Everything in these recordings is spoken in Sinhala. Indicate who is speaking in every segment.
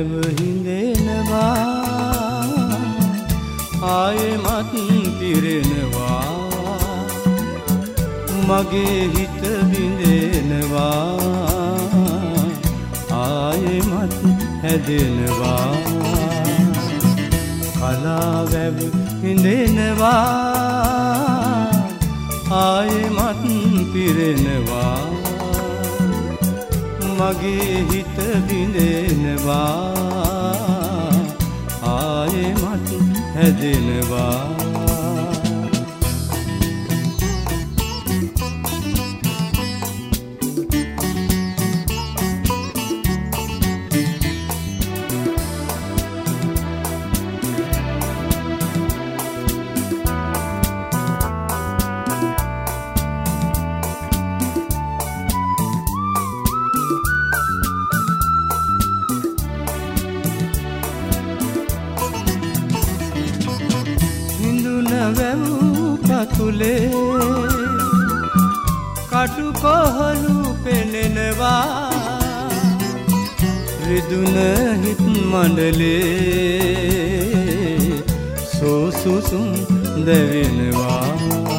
Speaker 1: වැව හිඳෙනවා ආයෙමත් පිරෙනවා මගේ හිත බිඳෙනවා ආයෙමත් හැදෙනවා කලා වැව හිඳෙනවා ආයෙමත් පිරෙනවා මගේ හිත බිඳෙනවා ආයෙමත් හැදෙනවා වැව් පතුලේ කටු කොහලු පෙනෙනවා රිදුන හිත් මණ්ඩලේ සෝසුසුම් දැවෙනවා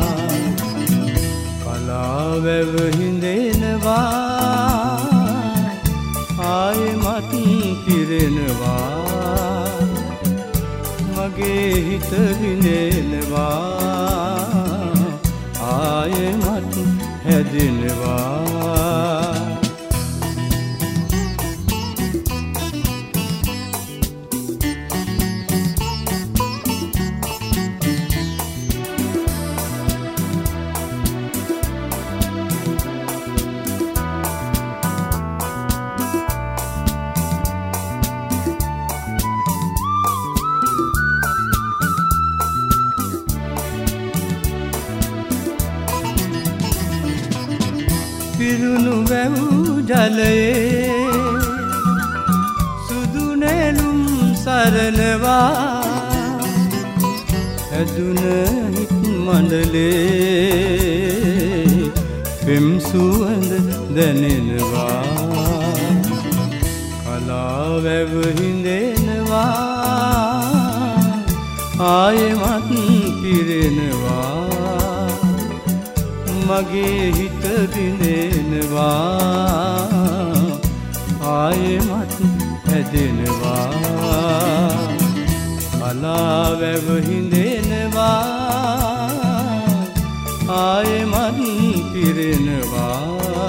Speaker 1: කලා වැව හිඳෙනවා ආයෙමත් පිරෙනවා මගේ හිත බිඳෙනවා ආයෙමත් හැදෙනවා පිරුණු වැව් ජලයේ සුදු නෙළුම් සරනවා හැදුන හිත් මණ්ඩලේ පෙම් සුවඳ දැනෙනවා කලා වැව හිඳෙනවා ආයෙමත් පිරෙනවා මගේ හිත බිඳෙනවා ආයෙමත් හැදෙනවා කලා වැව හිඳෙනවා ආයෙමත් පිරෙනවා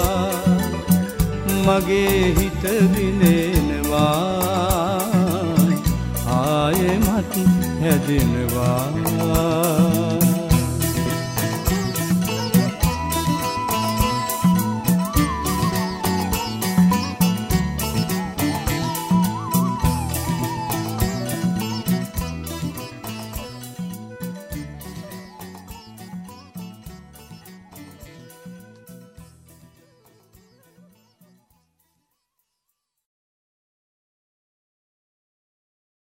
Speaker 1: මගේ හිත බිඳෙනවා ආයෙමත් හැදෙනවා